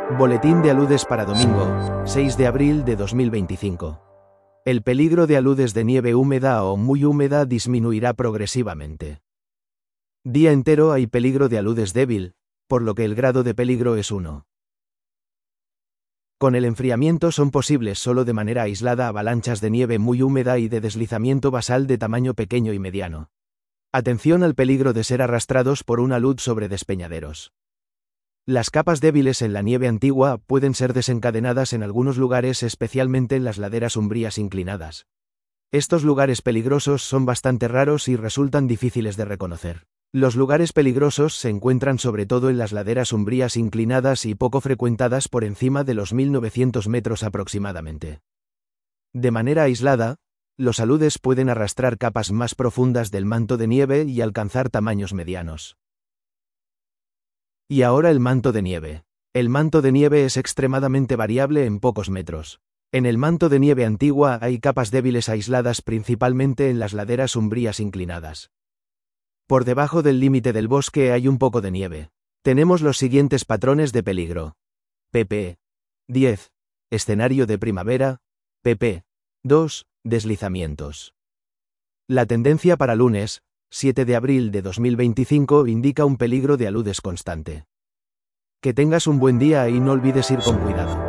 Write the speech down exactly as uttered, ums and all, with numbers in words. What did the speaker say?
Boletín de aludes para domingo, seis de abril de dos mil veinticinco. El peligro de aludes de nieve húmeda o muy húmeda disminuirá progresivamente. Día entero hay peligro de aludes débil, por lo que el grado de peligro es uno. Con el enfriamiento son posibles solo de manera aislada avalanchas de nieve muy húmeda y de deslizamiento basal de tamaño pequeño y mediano. Atención al peligro de ser arrastrados por un alud sobre despeñaderos. Las capas débiles en la nieve antigua pueden ser desencadenadas en algunos lugares, especialmente en las laderas umbrías inclinadas. Estos lugares peligrosos son bastante raros y resultan difíciles de reconocer. Los lugares peligrosos se encuentran sobre todo en las laderas umbrías inclinadas y poco frecuentadas por encima de los mil novecientos metros aproximadamente. De manera aislada, los aludes pueden arrastrar capas más profundas del manto de nieve y alcanzar tamaños medianos. Y ahora el manto de nieve. El manto de nieve es extremadamente variable en pocos metros. En el manto de nieve antigua hay capas débiles aisladas principalmente en las laderas umbrías inclinadas. Por debajo del límite del bosque hay un poco de nieve. Tenemos los siguientes patrones de peligro. pp. diez. Escenario de primavera. pp. dos. Deslizamientos. La tendencia para lunes, siete de abril de dos mil veinticinco, indica un peligro de aludes constante. Que tengas un buen día y no olvides ir con cuidado.